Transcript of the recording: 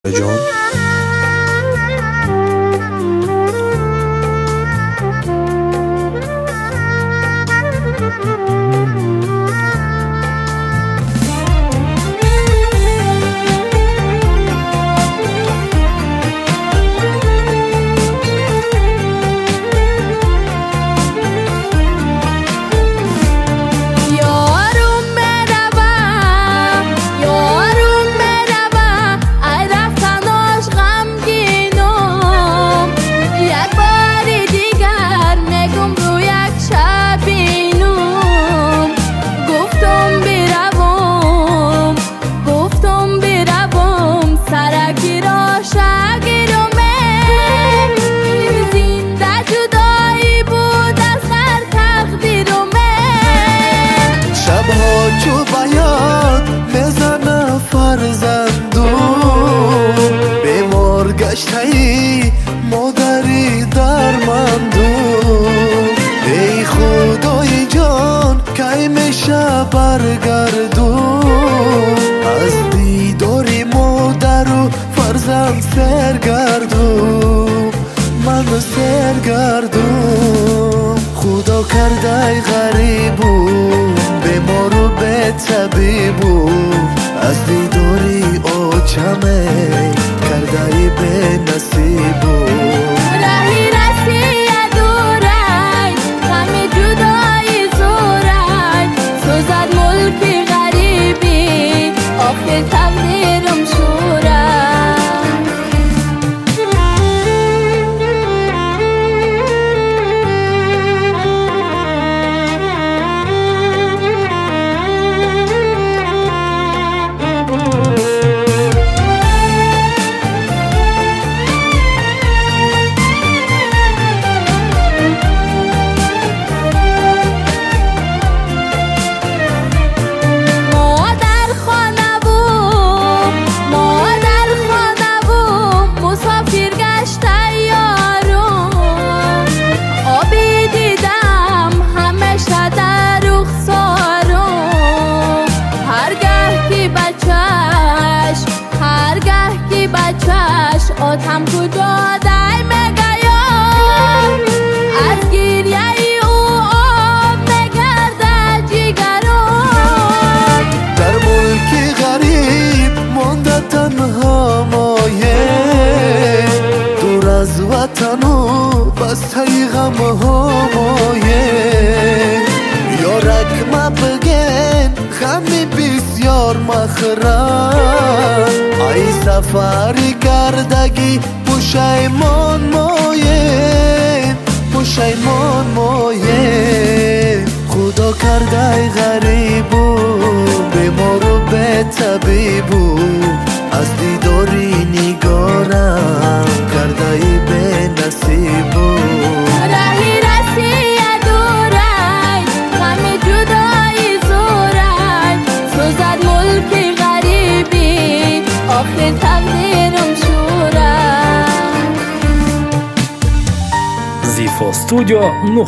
جان چو بیاد بزنه فرزندو بیمار گشتهی مادری درمندو ای خدای جان کی میشه برگردو از دیداری مادر و فرزند سرگردو من سرگردو خدا کرده غریبو بیمار و به طبیبو از دیداری آچمه کرده ای به نصیبو راهی رسی ادورای غم جدایی زورای سوزد ملک غریبی آخر تقدیرم شورای آدم کجا دای مگیار از گریه او آب نگرده جیگران در ملک غریب مانده تنها مایه دور از وطن و بسته غم ها مایه یارک ما بگن غمی بسیار مخرم ای سفری کردگی پشیمان مایه پشیمان مایه خدا کرده غریبو بیمار و به طبیبو از دیداری نگارم کرده ای به نصیبو راهی رسی ادورای غم جدایی زورای سوزد ملک غریبی آخر تقدیرم شورای زیفا استودیو